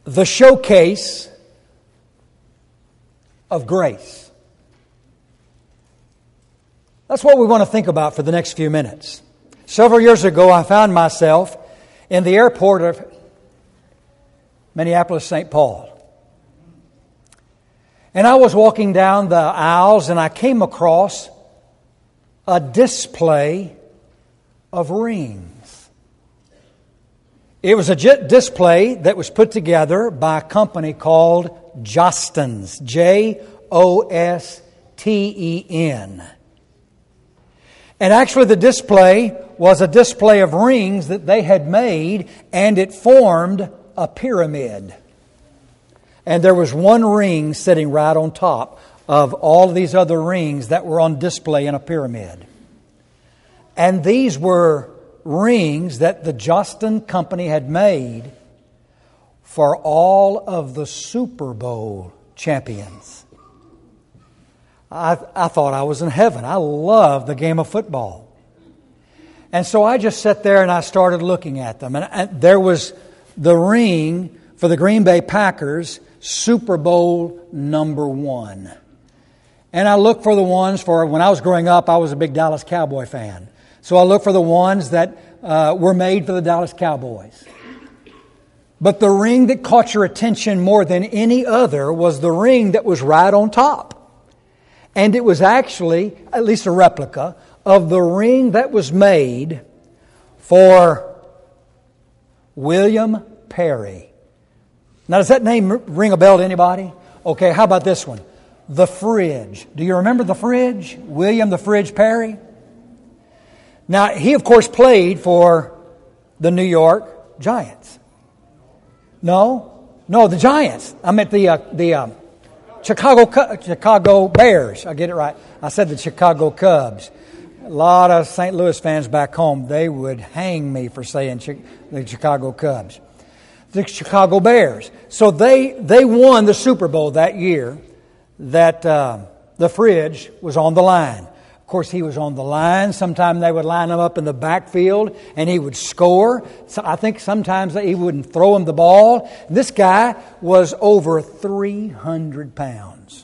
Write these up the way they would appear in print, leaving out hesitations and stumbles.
the showcase of grace. That's what we want to think about for the next few minutes. Several years ago, I found myself in the airport of Minneapolis, St. Paul. And I was walking down the aisles and I came across a display of rings. It was a display that was put together by a company called Jostens, Josten. And actually the display was a display of rings that they had made, and it formed a pyramid. And there was one ring sitting right on top of all of these other rings that were on display in a pyramid. And these were rings that the Josten company had made for all of the Super Bowl champions. I thought I was in heaven. I love the game of football. And so I just sat there and I started looking at them. And there was the ring for the Green Bay Packers, Super Bowl number 1. And I looked for the ones for, when I was growing up, I was a big Dallas Cowboy fan. So I looked for the ones that were made for the Dallas Cowboys. But the ring that caught your attention more than any other was the ring that was right on top. And it was actually, at least a replica, of the ring that was made for William Perry. Now, does that name ring a bell to anybody? Okay, how about this one? The Fridge. Do you remember the Fridge? William the Fridge Perry? Now, he, of course, played for the New York Giants. No, the Giants. I meant the Chicago Bears. I get it right. I said the Chicago Cubs. A lot of St. Louis fans back home, they would hang me for saying the Chicago Cubs. The Chicago Bears. So they won the Super Bowl that year that the Fridge was on the line. Of course, he was on the line. Sometimes they would line him up in the backfield and he would score. So I think sometimes he wouldn't throw him the ball. This guy was over 300 pounds.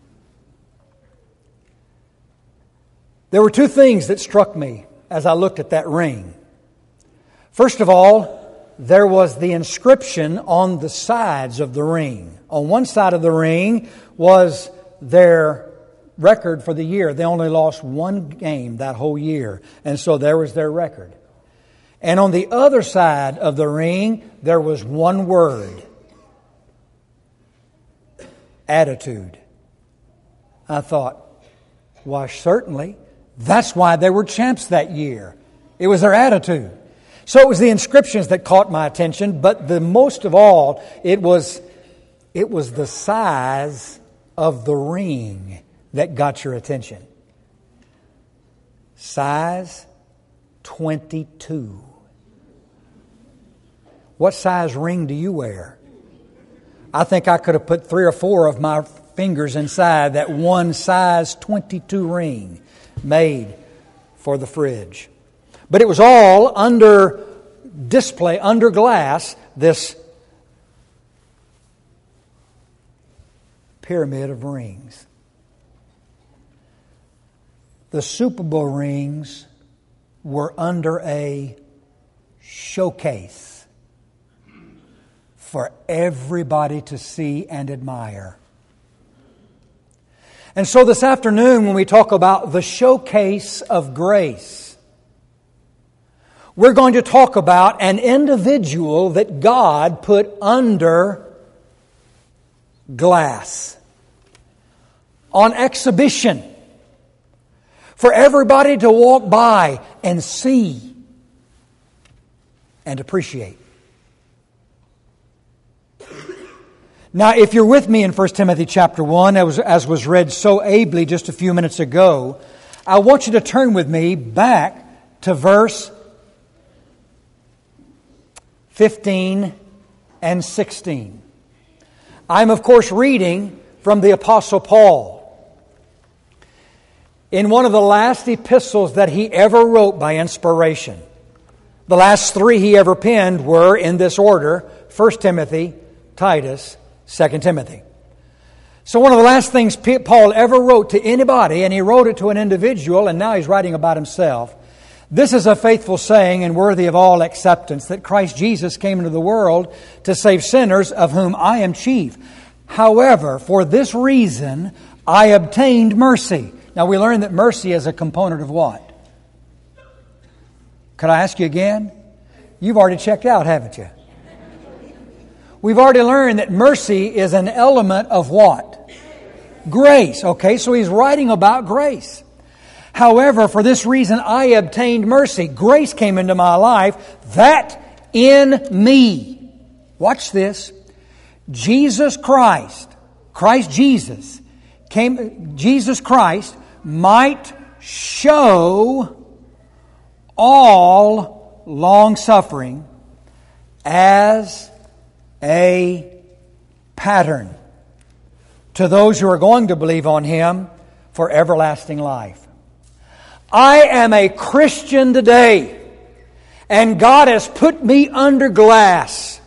There were two things that struck me as I looked at that ring. First of all, there was the inscription on the sides of the ring. On one side of the ring was their record for the year. They only lost one game that whole year. And so there was their record. And on the other side of the ring, there was one word. Attitude. I thought, why, certainly. That's why they were champs that year. It was their attitude. So it was the inscriptions that caught my attention, but the most of all, it was the size of the ring that got your attention. Size 22. What size ring do you wear? I think I could have put 3 or 4 of my fingers inside that one size 22 ring made for the Fridge. But it was all under display, under glass, this pyramid of rings. The Super Bowl rings were under a showcase for everybody to see and admire. And so this afternoon, when we talk about the showcase of grace, we're going to talk about an individual that God put under glass, on exhibition, for everybody to walk by and see and appreciate. Now, if you're with me in 1 Timothy chapter 1, as was read so ably just a few minutes ago, I want you to turn with me back to verse 15 and 16. I'm, of course, reading from the Apostle Paul. In one of the last epistles that he ever wrote by inspiration. The last 3 he ever penned were in this order: 1 Timothy, Titus, 2 Timothy. So one of the last things Paul ever wrote to anybody, and he wrote it to an individual, and now he's writing about himself. This is a faithful saying and worthy of all acceptance, that Christ Jesus came into the world to save sinners, of whom I am chief. However, for this reason I obtained mercy. Now we learn that mercy is a component of what? Could I ask you again? You've already checked out, haven't you? We've already learned that mercy is an element of what? Grace. Okay, so he's writing about grace. However, for this reason I obtained mercy. Grace came into my life, that in me. Watch this. Jesus Christ might show all long-suffering as a pattern to those who are going to believe on Him for everlasting life. I am a Christian today, and God has put me under glass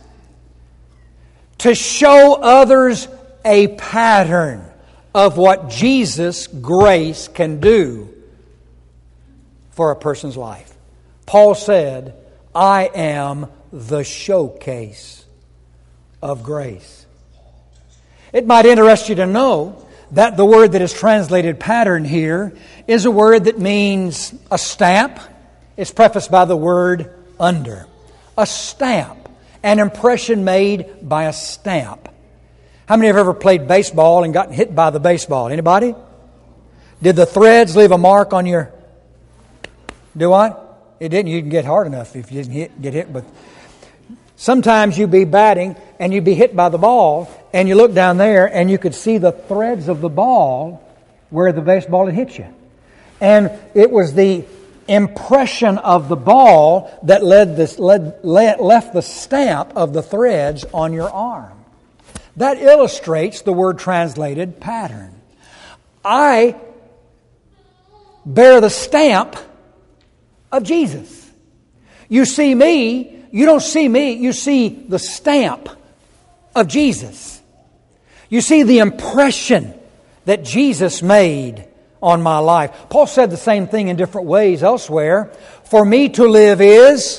to show others a pattern of what Jesus' grace can do for a person's life. Paul said, I am the showcase of grace. It might interest you to know that the word that is translated pattern here is a word that means a stamp. It's prefaced by the word under. A stamp. An impression made by a stamp. How many have ever played baseball and gotten hit by the baseball? Anybody? Did the threads leave a mark on your... Do what? It didn't. You didn't get hard enough if you didn't get hit with... Sometimes you'd be batting and you'd be hit by the ball, and you look down there and you could see the threads of the ball where the baseball had hit you. And it was the impression of the ball that left the stamp of the threads on your arm. That illustrates the word translated pattern. I bear the stamp of Jesus. You see me. You don't see me, you see the stamp of Jesus. You see the impression that Jesus made on my life. Paul said the same thing in different ways elsewhere. For me to live is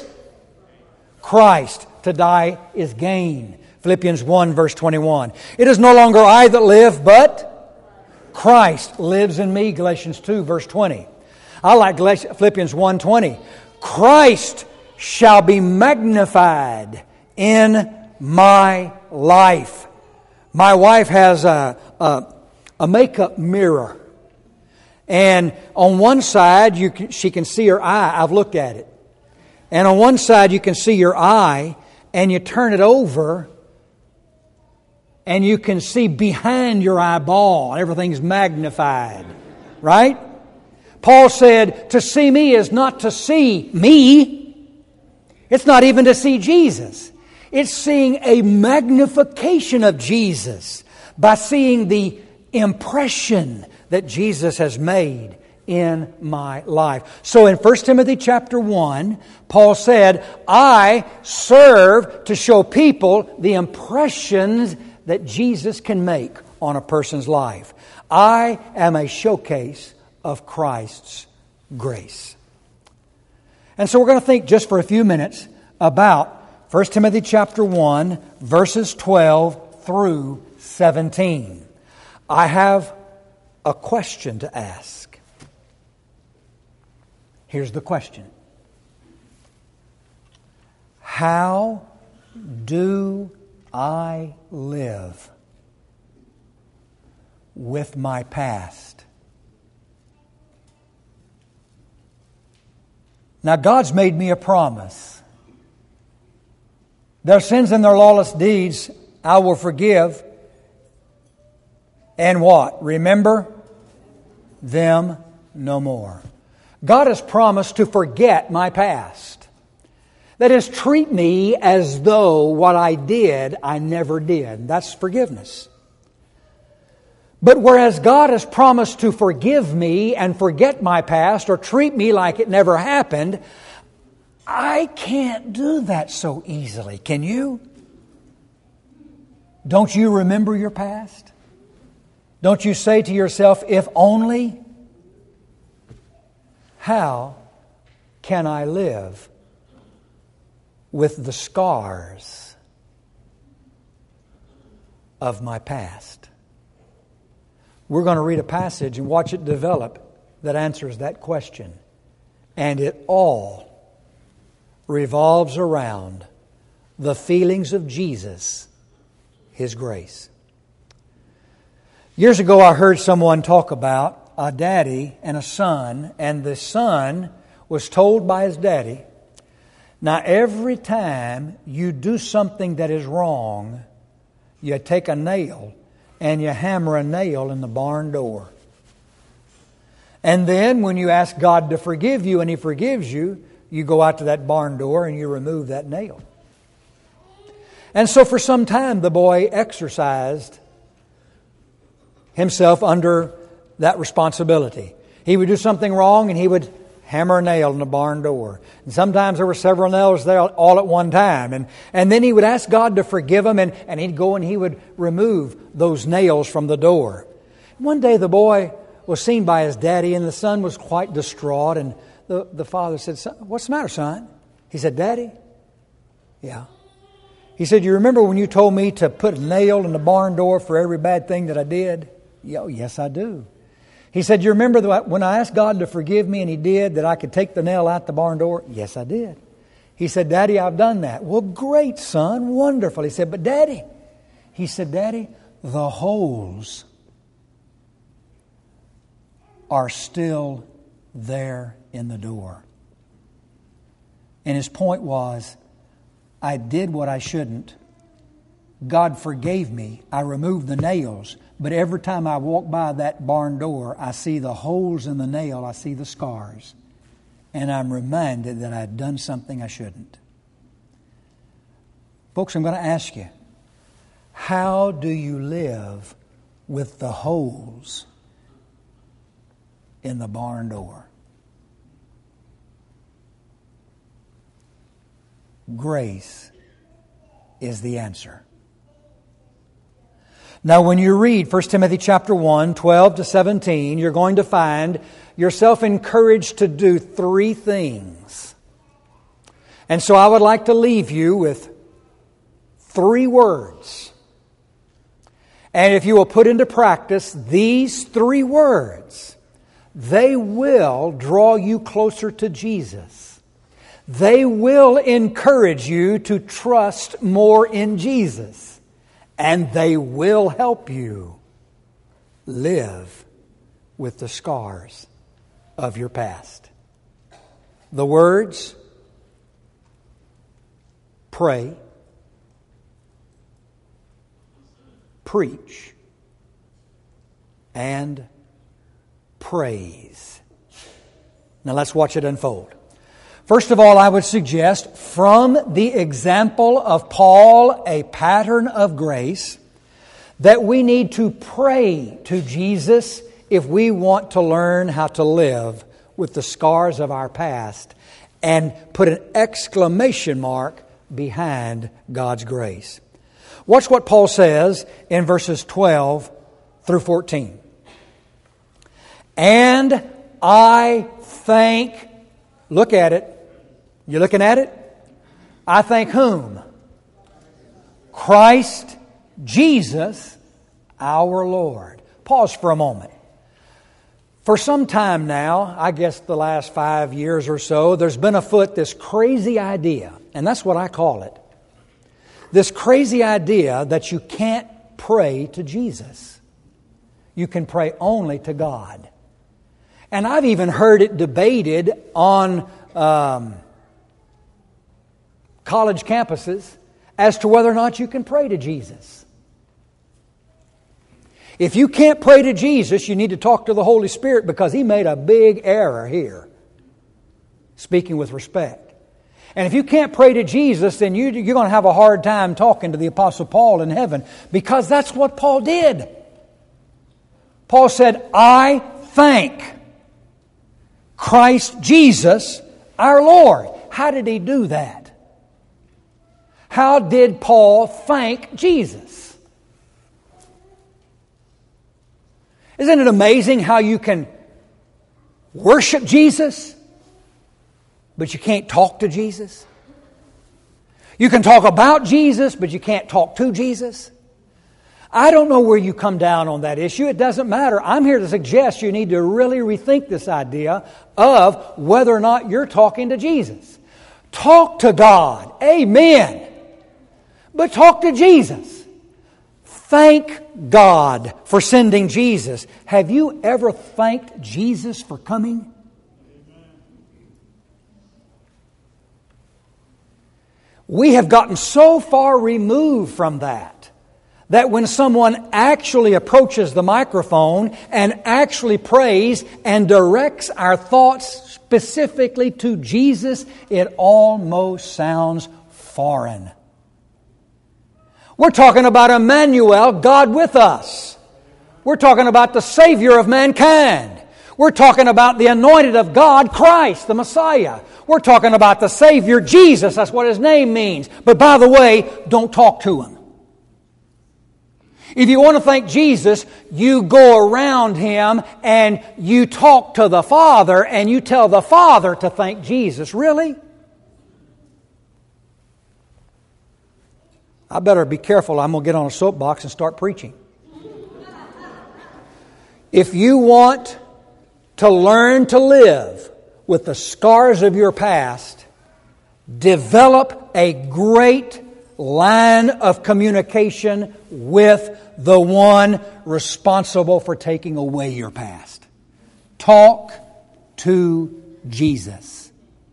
Christ, to die is gain. Philippians 1 verse 21. It is no longer I that live, but Christ lives in me. Galatians 2 verse 20. I like Philippians 1:20. Christ shall be magnified in my life. My wife has a makeup mirror. And on one side, she can see her eye. I've looked at it. And on one side, you can see your eye, and you turn it over, and you can see behind your eyeball. Everything's magnified. Right? Paul said, to see me is not to see me. It's not even to see Jesus. It's seeing a magnification of Jesus by seeing the impression that Jesus has made in my life. So in 1 Timothy chapter 1, Paul said, I serve to show people the impressions that Jesus can make on a person's life. I am a showcase of Christ's grace. And so we're going to think just for a few minutes about 1 Timothy chapter 1, verses 12 through 17. I have a question to ask. Here's the question. How do I live with my past? Now, God's made me a promise. Their sins and their lawless deeds I will forgive. And what? Remember them no more. God has promised to forget my past. That is, treat me as though what I did, I never did. That's forgiveness. But whereas God has promised to forgive me and forget my past or treat me like it never happened, I can't do that so easily. Can you? Don't you remember your past? Don't you say to yourself, if only? How can I live with the scars of my past? We're going to read a passage and watch it develop that answers that question. And it all revolves around the feelings of Jesus, His grace. Years ago, I heard someone talk about a daddy and a son, and the son was told by his daddy, now every time you do something that is wrong, you take a nail and you hammer a nail in the barn door. And then when you ask God to forgive you and He forgives you, you go out to that barn door and you remove that nail. And so for some time the boy exercised himself under that responsibility. He would do something wrong and he would hammer a nail in the barn door. And sometimes there were several nails there all at one time. And then he would ask God to forgive him, and he'd go and he would remove those nails from the door. One day the boy was seen by his daddy, and the son was quite distraught. And the father said, "What's the matter, son?" He said, "Daddy?" "Yeah." He said, "You remember when you told me to put a nail in the barn door for every bad thing that I did?" "Oh, yes, I do." He said, "You remember when I asked God to forgive me and He did, that I could take the nail out the barn door?" "Yes, I did." He said, "Daddy, I've done that." "Well, great, son. Wonderful." He said, "But Daddy," he said, "Daddy, the holes are still there in the door." And his point was, I did what I shouldn't. God forgave me. I removed the nails. But every time I walk by that barn door, I see the holes in the nail. I see the scars. And I'm reminded that I've done something I shouldn't. Folks, I'm going to ask you, how do you live with the holes in the barn door? Grace is the answer. Now, when you read 1 Timothy chapter 1, 12 to 17, you're going to find yourself encouraged to do three things. And so I would like to leave you with three words. And if you will put into practice these three words, they will draw you closer to Jesus. They will encourage you to trust more in Jesus. And they will help you live with the scars of your past. The words: pray, preach, and praise. Now let's watch it unfold. First of all, I would suggest from the example of Paul, a pattern of grace, that we need to pray to Jesus if we want to learn how to live with the scars of our past and put an exclamation mark behind God's grace. Watch what Paul says in verses 12 through 14. And I thank, look at it. You looking at it? I thank whom? Christ Jesus our Lord. Pause for a moment. For some time now, I guess the last 5 years or so, there's been afoot this crazy idea, and that's what I call it. This crazy idea that you can't pray to Jesus. You can pray only to God. And I've even heard it debated on college campuses as to whether or not you can pray to Jesus. If you can't pray to Jesus, you need to talk to the Holy Spirit, because He made a big error here, speaking with respect. And if you can't pray to Jesus, then you're going to have a hard time talking to the Apostle Paul in heaven, because that's what Paul did. Paul said, I thank Christ Jesus our Lord. How did he do that? How did Paul thank Jesus? Isn't it amazing how you can worship Jesus, but you can't talk to Jesus? You can talk about Jesus, but you can't talk to Jesus. I don't know where you come down on that issue. It doesn't matter. I'm here to suggest you need to really rethink this idea of whether or not you're talking to Jesus. Talk to God. Amen. But talk to Jesus. Thank God for sending Jesus. Have you ever thanked Jesus for coming? We have gotten so far removed from that when someone actually approaches the microphone and actually prays and directs our thoughts specifically to Jesus, it almost sounds foreign. We're talking about Emmanuel, God with us. We're talking about the Savior of mankind. We're talking about the anointed of God, Christ, the Messiah. We're talking about the Savior, Jesus. That's what His name means. But by the way, don't talk to Him. If you want to thank Jesus, you go around Him and you talk to the Father and you tell the Father to thank Jesus. Really? I better be careful. I'm going to get on a soapbox and start preaching. If you want to learn to live with the scars of your past, develop a great line of communication with the one responsible for taking away your past. Talk to Jesus.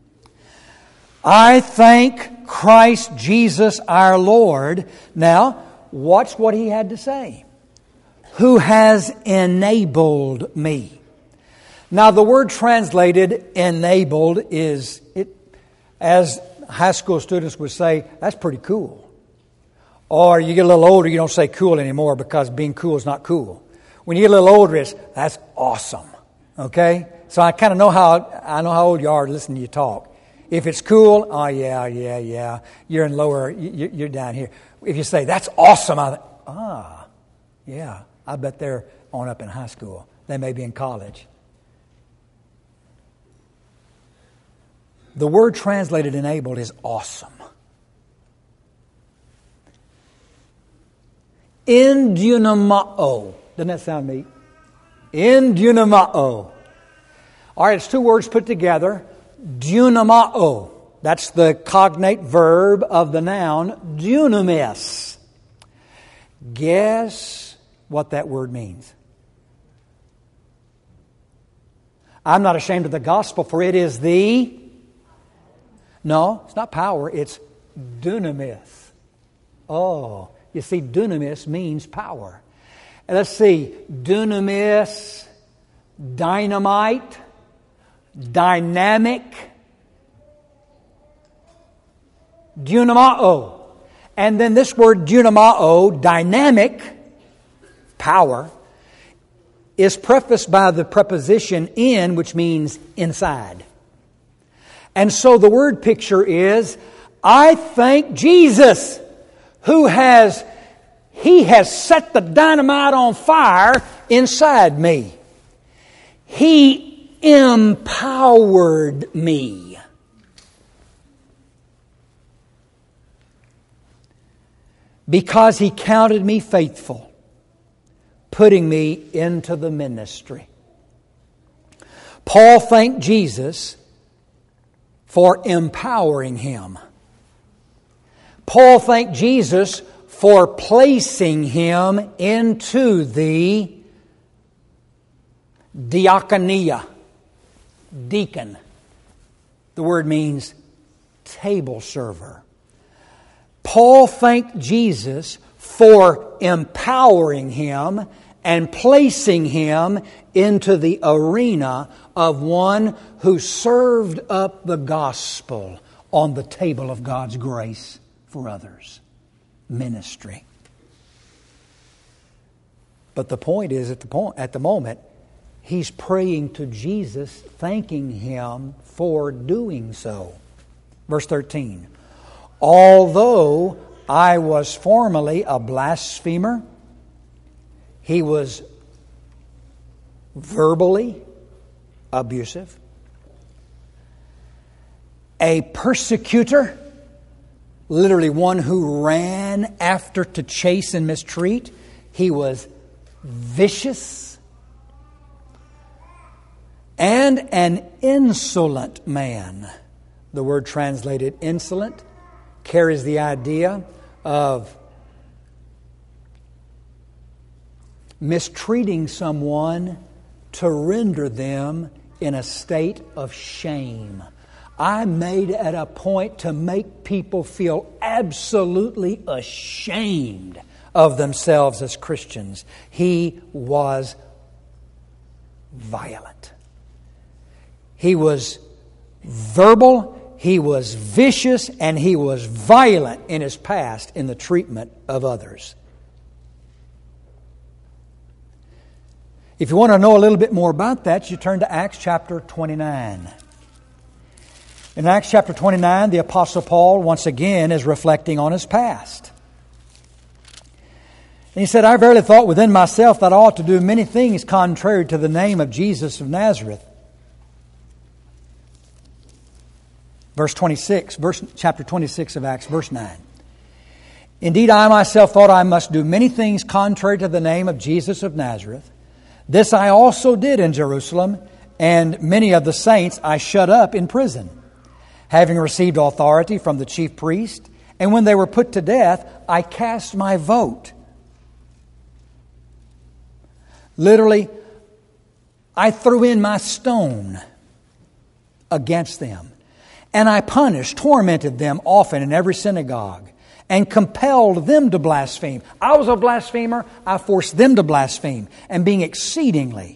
I thank Christ Jesus our Lord. Now, watch what He had to say. Who has enabled me. Now, the word translated enabled is, as high school students would say, that's pretty cool. Or you get a little older, you don't say cool anymore because being cool is not cool. When you get a little older, it's, that's awesome. Okay? So I kind of know how old you are listening to you talk. If it's cool, oh yeah. You're in lower, you're down here. If you say, that's awesome, yeah, I bet they're on up in high school. They may be in college. The word translated enabled is awesome. In dunamao. Doesn't that sound neat? In dunamao. All right, it's two words put together. Dunamao. That's the cognate verb of the noun dunamis. Guess what that word means? I'm not ashamed of the gospel, for it is the... No, it's not power, it's dunamis. Oh, you see, dunamis means power. And let's see, dunamis, dynamite, dynamic, dunamao. And then this word dunamao, dynamic, power, is prefaced by the preposition in, which means inside. And so the word picture is, I thank Jesus, He has set the dynamite on fire inside me. He empowered me. Because He counted me faithful, putting me into the ministry. Paul thanked Jesus for empowering him. Paul thanked Jesus for placing him into the diakonia, deacon. The word means table server. Paul thanked Jesus for empowering him and placing him into the arena of one who served up the gospel on the table of God's grace for others. Ministry. But the point is, at the moment, he's praying to Jesus, thanking Him for doing so. Verse 13. Although I was formerly a blasphemer, he was verbally abusive, a persecutor, literally one who ran after to chase and mistreat. He was vicious, and an insolent man. The word translated insolent carries the idea of mistreating someone to render them in a state of shame. I made it a point to make people feel absolutely ashamed of themselves as Christians. He was violent. He was verbal, he was vicious, and he was violent in his past in the treatment of others. If you want to know a little bit more about that, you turn to Acts chapter 29. In Acts chapter 29, the Apostle Paul once again is reflecting on his past. And he said, I verily thought within myself that I ought to do many things contrary to the name of Jesus of Nazareth. Chapter 26 of Acts, verse 9. Indeed, I myself thought I must do many things contrary to the name of Jesus of Nazareth. This I also did in Jerusalem, and many of the saints I shut up in prison, having received authority from the chief priest. And when they were put to death, I cast my vote. Literally, I threw in my stone against them. And I punished, tormented them often in every synagogue, and compelled them to blaspheme. I was a blasphemer. I forced them to blaspheme. And being exceedingly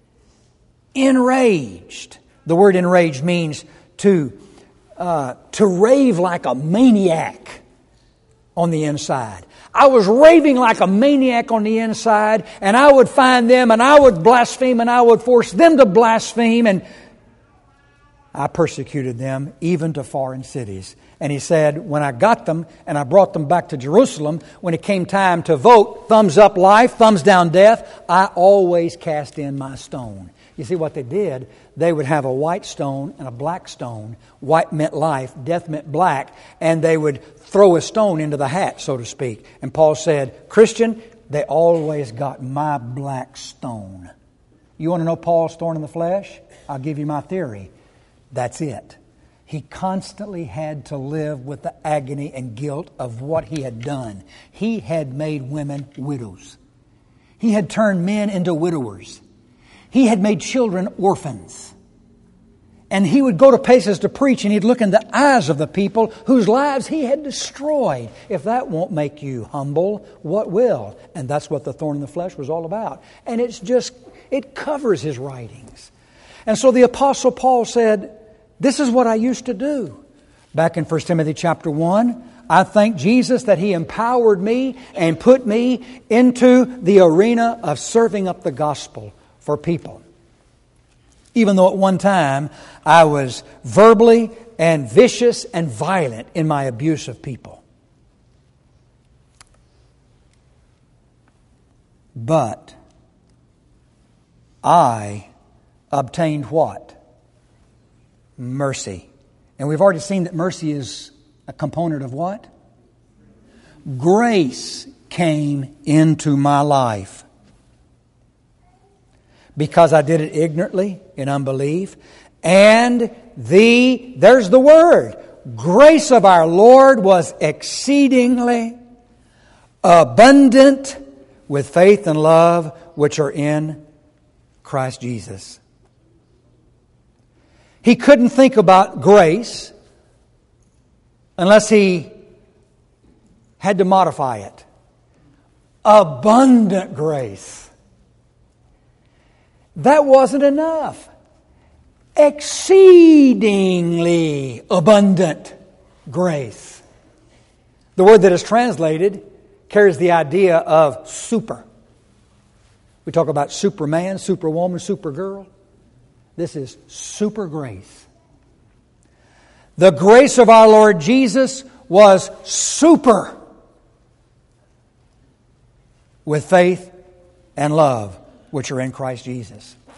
enraged. The word enraged means to rave like a maniac on the inside. I was raving like a maniac on the inside, and I would find them, and I would blaspheme, and I would force them to blaspheme, and I persecuted them even to foreign cities. And he said, when I got them and I brought them back to Jerusalem, when it came time to vote, thumbs up life, thumbs down death, I always cast in my stone. You see what they did? They would have a white stone and a black stone. White meant life, death meant black, and they would throw a stone into the hat, so to speak. And Paul said, Christian, they always got my black stone. You want to know Paul's thorn in the flesh? I'll give you my theory. That's it. He constantly had to live with the agony and guilt of what he had done. He had made women widows. He had turned men into widowers. He had made children orphans. And he would go to places to preach, and he'd look in the eyes of the people whose lives he had destroyed. If that won't make you humble, what will? And that's what the thorn in the flesh was all about. And it covers his writings. And so the Apostle Paul said, this is what I used to do. Back in 1 Timothy chapter 1, I thank Jesus that He empowered me and put me into the arena of serving up the gospel for people. Even though at one time I was verbally and vicious and violent in my abuse of people. But I obtained what? Mercy. And we've already seen that mercy is a component of what? Grace came into my life. Because I did it ignorantly, in unbelief. And there's the word, grace of our Lord was exceedingly abundant with faith and love which are in Christ Jesus. He couldn't think about grace unless he had to modify it. Abundant grace. That wasn't enough. Exceedingly abundant grace. The word that is translated carries the idea of super. We talk about Superman, Superwoman, Supergirl. This is super grace. The grace of our Lord Jesus was super with faith and love which are in Christ Jesus.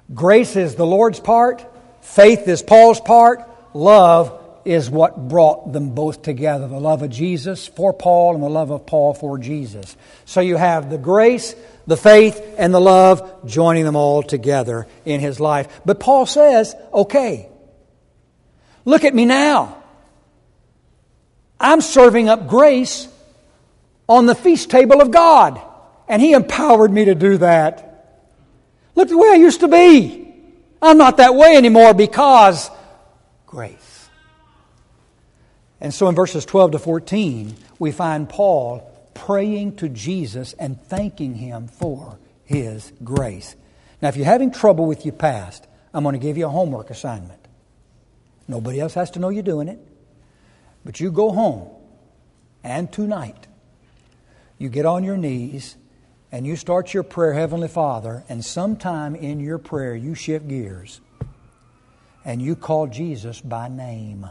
Grace is the Lord's part. Faith is Paul's part. Love is what brought them both together. The love of Jesus for Paul and the love of Paul for Jesus. So you have the grace, the faith, and the love joining them all together in his life. But Paul says, okay, look at me now. I'm serving up grace on the feast table of God. And He empowered me to do that. Look the way I used to be. I'm not that way anymore because grace. And so in verses 12 to 14, we find Paul praying to Jesus and thanking Him for His grace. Now, if you're having trouble with your past, I'm going to give you a homework assignment. Nobody else has to know you're doing it. But you go home, and tonight, you get on your knees, and you start your prayer, Heavenly Father, and sometime in your prayer you shift gears, and you call Jesus by name.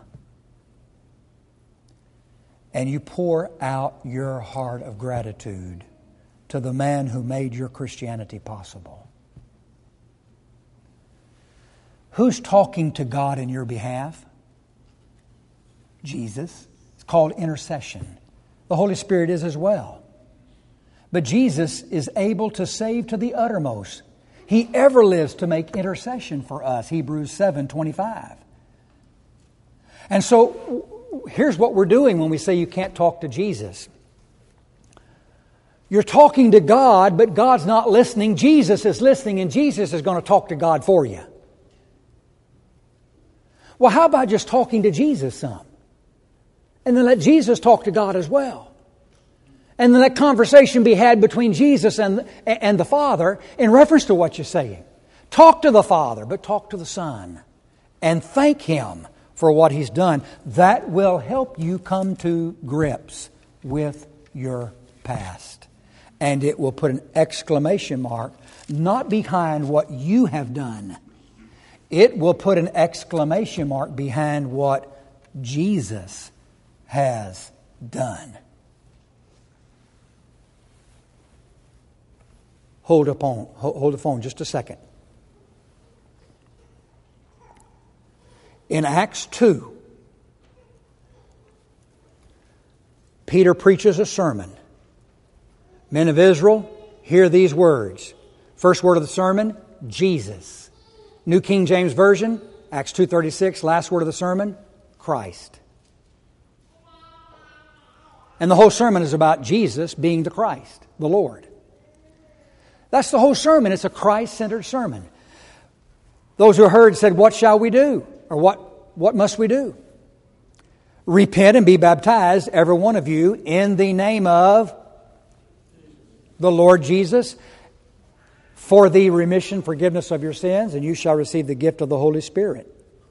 And you pour out your heart of gratitude to the man who made your Christianity possible. Who's talking to God in your behalf? Jesus. It's called intercession. The Holy Spirit is as well. But Jesus is able to save to the uttermost. He ever lives to make intercession for us. Hebrews 7:25. And so here's what we're doing when we say you can't talk to Jesus. You're talking to God, but God's not listening. Jesus is listening, and Jesus is going to talk to God for you. Well, how about just talking to Jesus some? And then let Jesus talk to God as well. And then let conversation be had between Jesus and the Father in reference to what you're saying. Talk to the Father, but talk to the Son. And thank Him for what He's done. That will help you come to grips with your past. And it will put an exclamation mark, not behind what you have done. It will put an exclamation mark behind what Jesus has done. Hold the phone just a second. In Acts 2, Peter preaches a sermon. Men of Israel, hear these words. First word of the sermon, Jesus. New King James Version, Acts 2:36, last word of the sermon, Christ. And the whole sermon is about Jesus being the Christ, the Lord. That's the whole sermon. It's a Christ-centered sermon. Those who heard said, what shall we do? Or what must we do? Repent and be baptized, every one of you, in the name of the Lord Jesus, for the forgiveness of your sins, and you shall receive the gift of the Holy Spirit.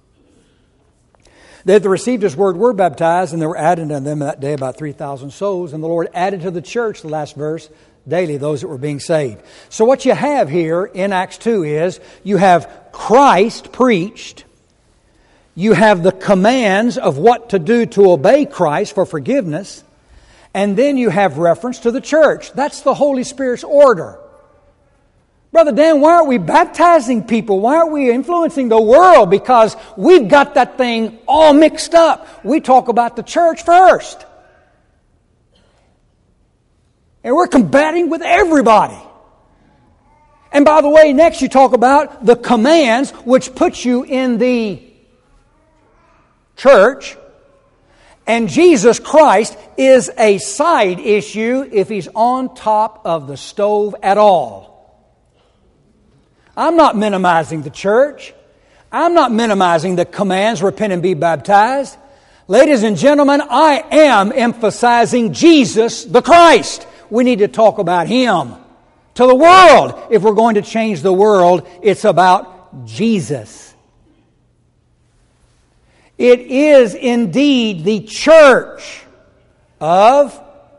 They that received His word were baptized, and there were added unto them that day about 3,000 souls. And the Lord added to the church, the last verse, daily those that were being saved. So what you have here in Acts 2 is you have Christ preached. You have the commands of what to do to obey Christ for forgiveness. And then you have reference to the church. That's the Holy Spirit's order. Brother Dan, why aren't we baptizing people? Why aren't we influencing the world? Because we've got that thing all mixed up. We talk about the church first. And we're combating with everybody. And by the way, next you talk about the commands which put you in the church. And Jesus Christ is a side issue if He's on top of the stove at all. I'm not minimizing the church. I'm not minimizing the commands, repent and be baptized. Ladies and gentlemen, I am emphasizing Jesus the Christ. We need to talk about Him to the world. If we're going to change the world, it's about Jesus. It is indeed the church of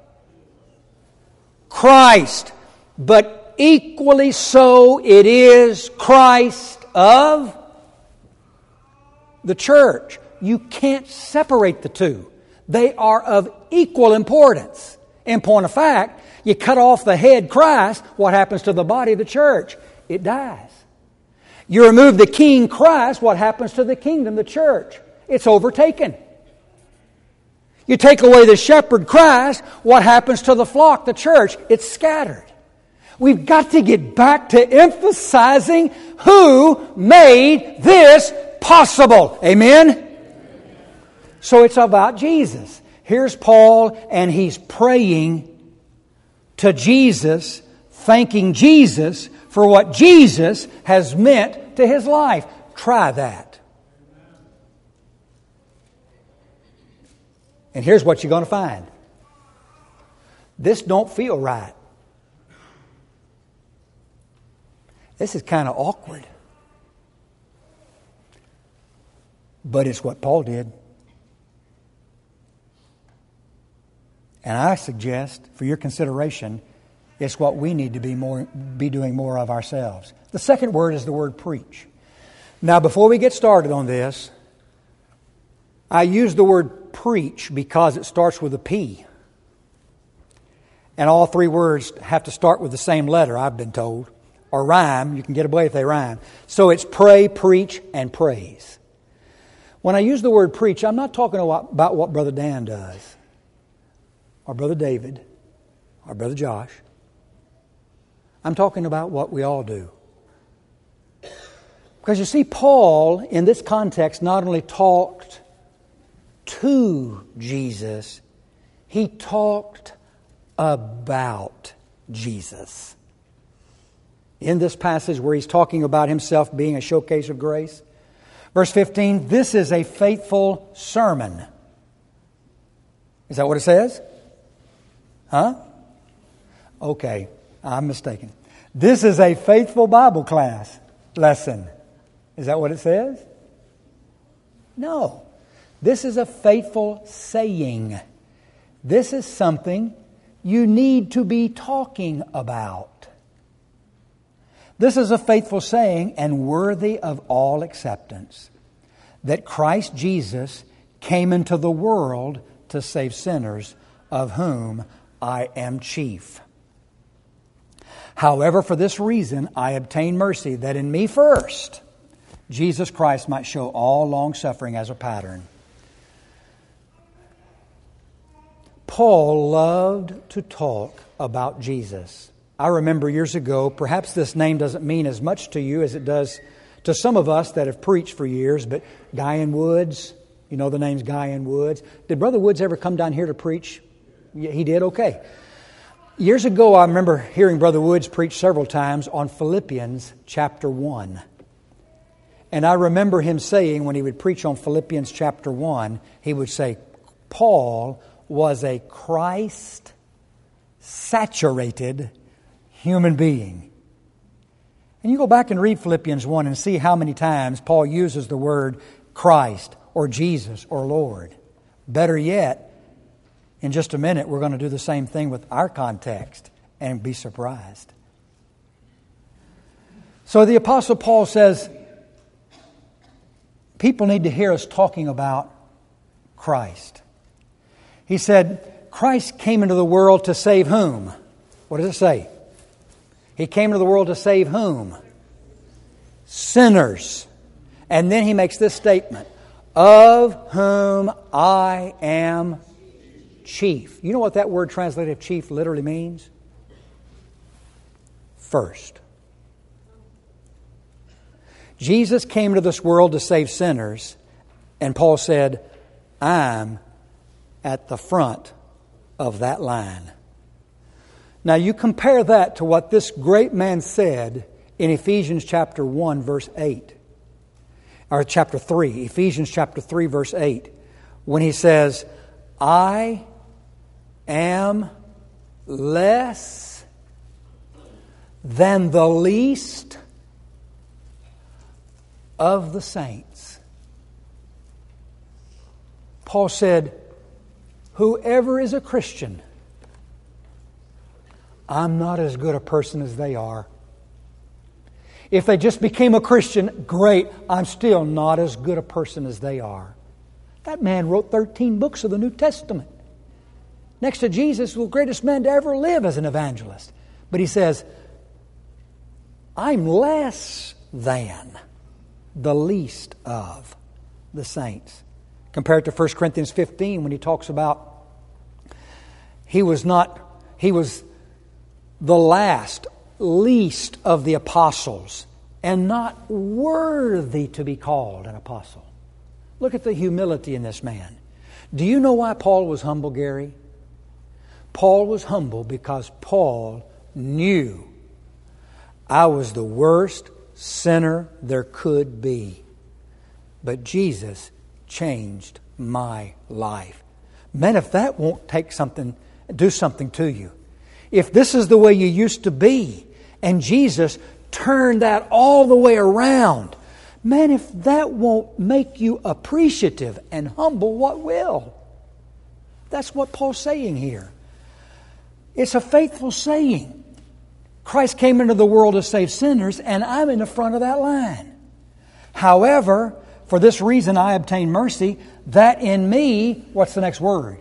Christ, but equally so it is Christ of the church. You can't separate the two. They are of equal importance. In point of fact, you cut off the head, Christ, what happens to the body of the church? It dies. You remove the king, Christ, what happens to the kingdom, the church? It's overtaken. You take away the shepherd, Christ, what happens to the flock, the church? It's scattered. We've got to get back to emphasizing who made this possible. Amen? So it's about Jesus. Here's Paul, and he's praying to Jesus, thanking Jesus for what Jesus has meant to his life. Try that. And here's what you're going to find. This don't feel right. This is kind of awkward. But it's what Paul did. And I suggest, for your consideration, it's what we need to be doing more of ourselves. The second word is the word preach. Now, before we get started on this, I use the word preach because it starts with a P. And all three words have to start with the same letter, I've been told. Or rhyme. You can get away if they rhyme. So it's pray, preach, and praise. When I use the word preach, I'm not talking about what Brother Dan does, or Brother David, or Brother Josh. I'm talking about what we all do. Because you see, Paul, in this context, not only talked to Jesus, he talked about Jesus. In this passage where he's talking about himself being a showcase of grace. Verse 15, this is a faithful sermon. Is that what it says? Huh? Okay, I'm mistaken. This is a faithful Bible class lesson. Is that what it says? No. This is a faithful saying. This is something you need to be talking about. This is a faithful saying and worthy of all acceptance, that Christ Jesus came into the world to save sinners, of whom I am chief. However, for this reason I obtain mercy, that in me first Jesus Christ might show all long-suffering as a pattern. Paul loved to talk about Jesus. I remember years ago, perhaps this name doesn't mean as much to you as it does to some of us that have preached for years, but Guyan Woods, you know the name's Guyan Woods. Did Brother Woods ever come down here to preach? Yeah, he did? Okay. Years ago, I remember hearing Brother Woods preach several times on Philippians chapter 1. And I remember him saying, when he would preach on Philippians chapter 1, he would say, Paul was a Christ-saturated human being. And you go back and read Philippians 1 and see how many times Paul uses the word Christ or Jesus or Lord. Better yet, in just a minute, we're going to do the same thing with our context and be surprised. So the Apostle Paul says, people need to hear us talking about Christ. He said, Christ came into the world to save whom? What does it say? He came into the world to save whom? Sinners. And then he makes this statement, of whom I am chief. You know what that word translated chief literally means? First. Jesus came into this world to save sinners, and Paul said, I'm at the front of that line. Now you compare that to what this great man said in Ephesians chapter 1 verse 8. Or chapter 3, Ephesians chapter 3 verse 8. When he says, I am less than the least of the saints. Paul said, whoever is a Christian, I'm not as good a person as they are. If they just became a Christian, great, I'm still not as good a person as they are. That man wrote 13 books of the New Testament. Next to Jesus, the greatest man to ever live as an evangelist. But he says, I'm less than, the least of the saints. Compared to 1 Corinthians 15 when he talks about he was the last, least of the apostles and not worthy to be called an apostle. Look at the humility in this man. Do you know why Paul was humble, Gary? Paul was humble because Paul knew I was the worst sinner there could be. But Jesus changed my life. Man, if that won't do something to you. If this is the way you used to be, and Jesus turned that all the way around, man, if that won't make you appreciative and humble, what will? That's what Paul's saying here. It's a faithful saying. Christ came into the world to save sinners, and I'm in the front of that line. However, for this reason I obtain mercy, that in me, what's the next word?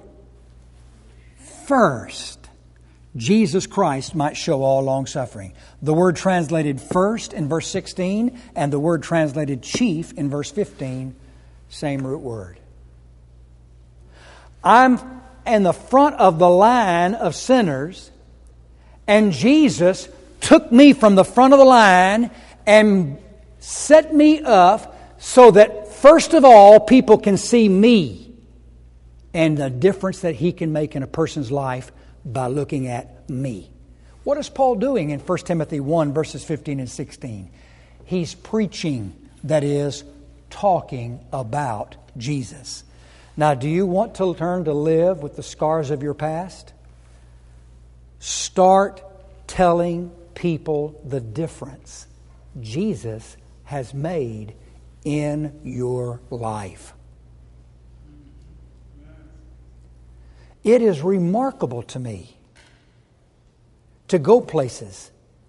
First, Jesus Christ might show all long-suffering. The word translated first in verse 16 and the word translated chief in verse 15, same root word. I'm in the front of the line of sinners, and Jesus took me from the front of the line and set me up so that first of all people can see me and the difference that He can make in a person's life by looking at me. What is Paul doing in 1 Timothy 1 verses 15 and 16? He's preaching, that is, talking about Jesus. Now, do you want to learn to live with the scars of your past? Start telling people the difference Jesus has made in your life. It is remarkable to me to go places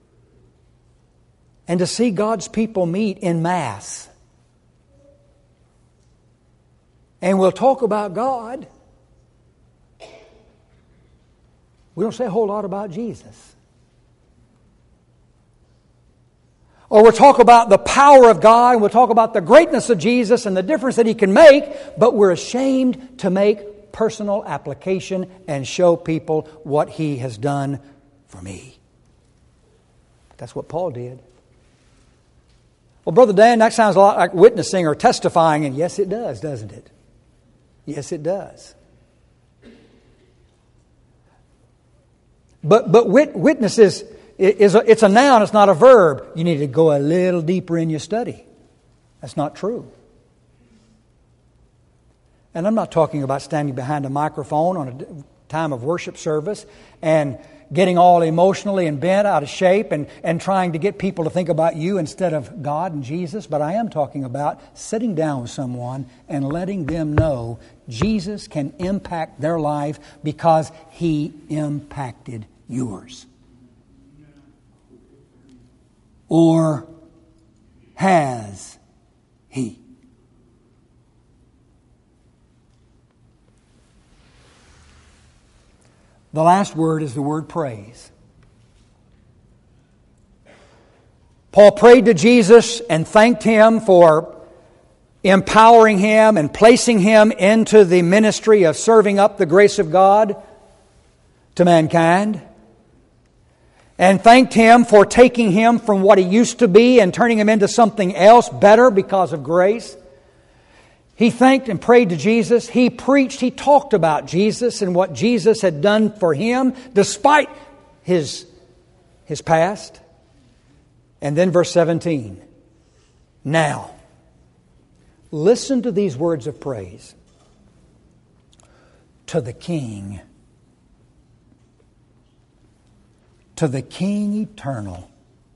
and to see God's people meet in mass. And we'll talk about God. We don't say a whole lot about Jesus. Or we'll talk about the power of God, and we'll talk about the greatness of Jesus and the difference that He can make, but we're ashamed to make personal application and show people what He has done for me. That's what Paul did. Well, Brother Dan, that sounds a lot like witnessing or testifying, and yes, it does, doesn't it? Yes, it does. But witness it's a noun, it's not a verb. You need to go a little deeper in your study. That's not true. And I'm not talking about standing behind a microphone on a time of worship service and getting all emotionally and bent out of shape and trying to get people to think about you instead of God and Jesus. But I am talking about sitting down with someone and letting them know Jesus can impact their life because He impacted yours. Or has He? The last word is the word praise. Paul prayed to Jesus and thanked Him for empowering him and placing him into the ministry of serving up the grace of God to mankind. And thanked Him for taking him from what he used to be and turning him into something else better because of grace. He thanked and prayed to Jesus. He preached, he talked about Jesus and what Jesus had done for him despite his past. And then verse 17. Now, listen to these words of praise. To the King. To the King eternal.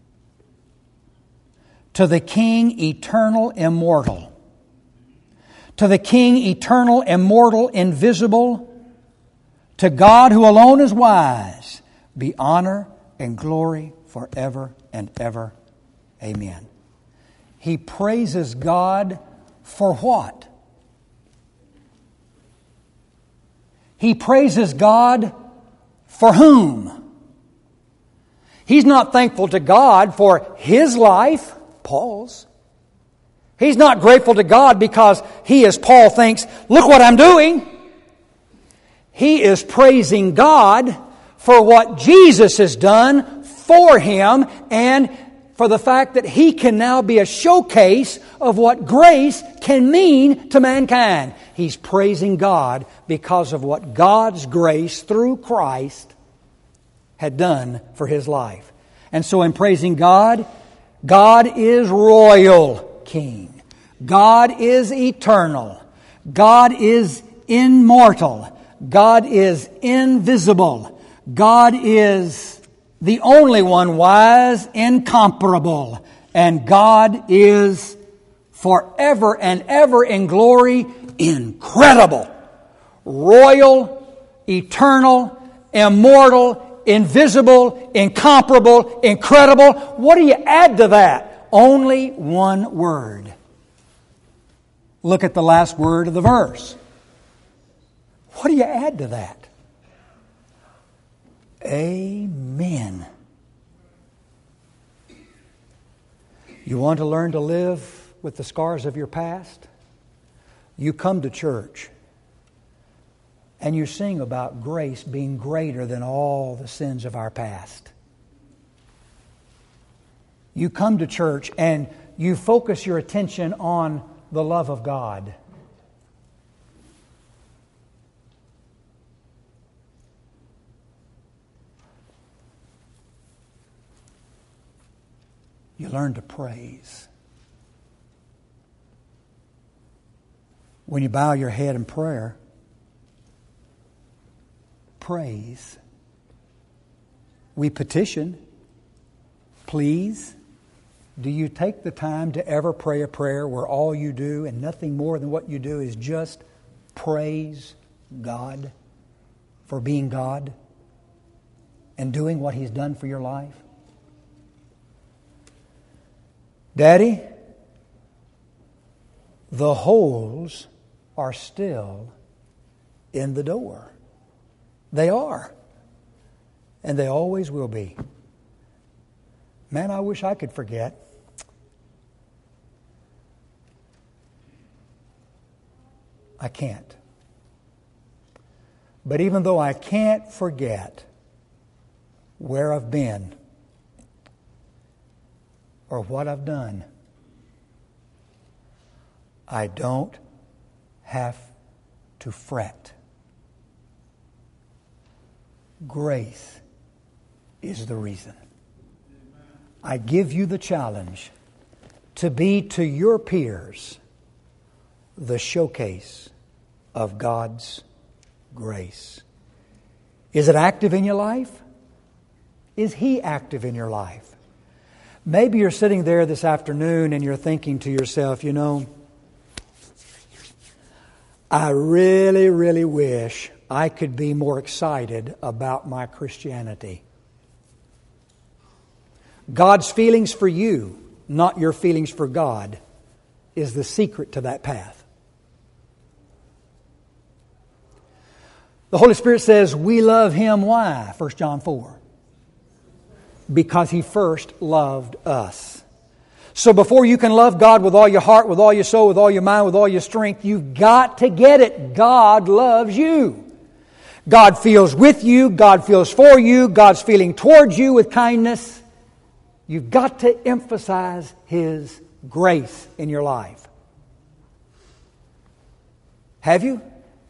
To the King eternal, immortal. To the King eternal, immortal, invisible. To God who alone is wise, be honor and glory forever and ever. Amen. He praises God for what? He praises God for whom? He's not thankful to God for his life, Paul's. He's not grateful to God because he, as Paul thinks, look what I'm doing. He is praising God for what Jesus has done for him and for the fact that he can now be a showcase of what grace can mean to mankind. He's praising God because of what God's grace through Christ had done for his life. And so in praising God, God is royal King. God is eternal. God is immortal. God is invisible. God is the only one wise, incomparable. And God is forever and ever in glory, incredible, royal, eternal, immortal, invisible, incomparable, incredible. What do you add to that? Only one word. Look at the last word of the verse. What do you add to that? Amen. You want to learn to live with the scars of your past? You come to church and you sing about grace being greater than all the sins of our past. You come to church and you focus your attention on the love of God. You learn to praise. When you bow your head in prayer, praise. We petition. Please, do you take the time to ever pray a prayer where all you do and nothing more than what you do is just praise God for being God and doing what He's done for your life? Daddy, the holes are still in the door. They are. And they always will be. Man, I wish I could forget. I can't. But even though I can't forget where I've been or what I've done, I don't have to fret. Grace is the reason. I give you the challenge to be to your peers the showcase of God's grace. Is it active in your life? Is He active in your life? Maybe you're sitting there this afternoon and you're thinking to yourself, you know, I really, really wish I could be more excited about my Christianity. God's feelings for you, not your feelings for God, is the secret to that path. The Holy Spirit says we love Him. Why? 1 John 4. Because He first loved us. So before you can love God with all your heart, with all your soul, with all your mind, with all your strength, you've got to get it. God loves you. God feels with you. God feels for you. God's feeling towards you with kindness. You've got to emphasize His grace in your life. Have you?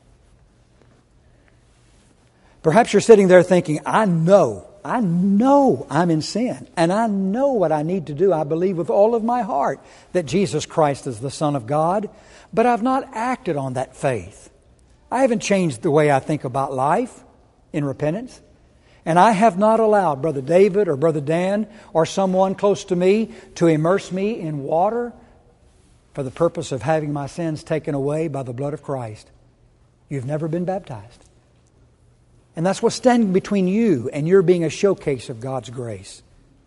Perhaps you're sitting there thinking, I know I'm in sin. And I know what I need to do. I believe with all of my heart that Jesus Christ is the Son of God. But I've not acted on that faith. I haven't changed the way I think about life in repentance. And I have not allowed Brother David or Brother Dan or someone close to me to immerse me in water for the purpose of having my sins taken away by the blood of Christ. You've never been baptized. And that's what's standing between you and your being a showcase of God's grace.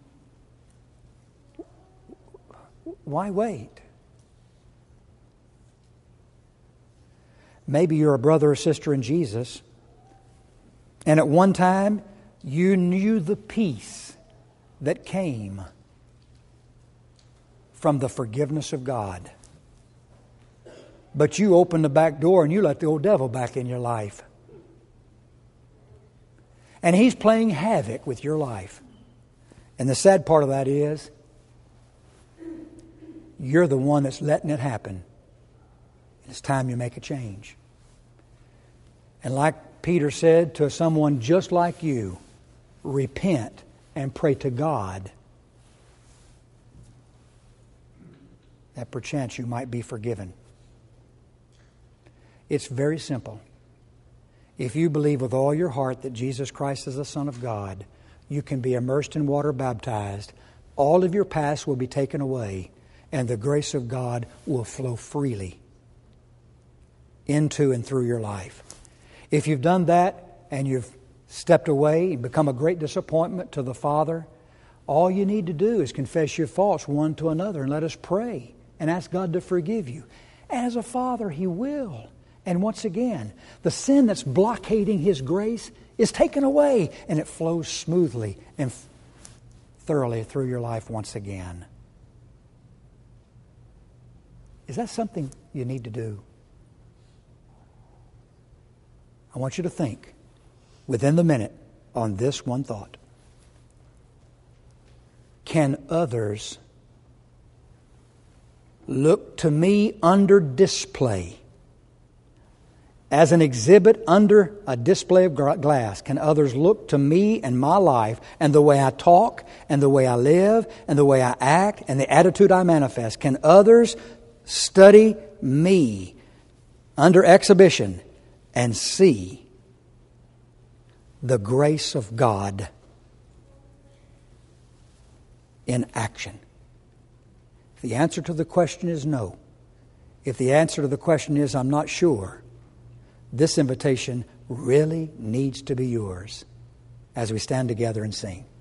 Why wait? Maybe you're a brother or sister in Jesus, and at one time you knew the peace that came from the forgiveness of God. But you open the back door and you let the old devil back in your life. And he's playing havoc with your life. And the sad part of that is, you're the one that's letting it happen. It's time you make a change. And like Peter said to someone just like you, repent and pray to God that perchance you might be forgiven. It's very simple. If you believe with all your heart that Jesus Christ is the Son of God, you can be immersed in water, baptized. All of your past will be taken away, and the grace of God will flow freely into and through your life. If you've done that and you've stepped away and become a great disappointment to the Father, all you need to do is confess your faults one to another and let us pray and ask God to forgive you. As a Father, He will. And once again, the sin that's blockading His grace is taken away, and it flows smoothly and thoroughly through your life once again. Is that something you need to do? I want you to think within the minute on this one thought. Can others look to me under display? As an exhibit under a display of glass, can others look to me and my life and the way I talk and the way I live and the way I act and the attitude I manifest? Can others study me under exhibition and see the grace of God in action? If the answer to the question is no, if the answer to the question is I'm not sure, this invitation really needs to be yours as we stand together and sing.